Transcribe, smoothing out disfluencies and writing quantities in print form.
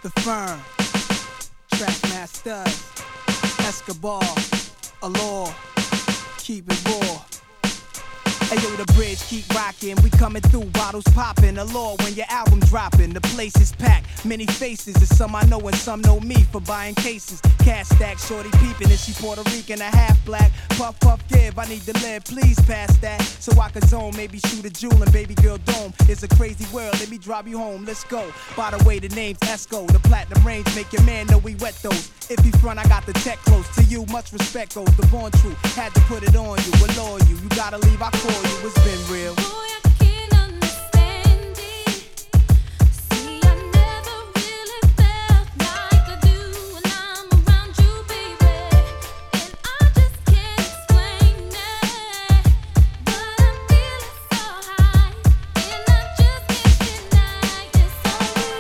The Firm, Trackmasters, Escobar, Allure, keep it raw. Hey yo, the bridge keep rocking, we coming through, bottles popping. Allure when your album dropping, the place is packed. Many faces, and some I know and some know me for buying cases. Cash stack, shorty peeping, and she Puerto Rican, a half black. Puff, puff, give, I need to live, please pass that. So I can zone, maybe shoot a jewel and baby girl dome. It's a crazy world, let me drive you home, let's go. By the way, the name's Esco, the platinum range make your man know we wet those. If he front, I got the tech close. To you, much respect goes, the born truth. Had to put it on you, allure you. You gotta leave, I call you, it's been real.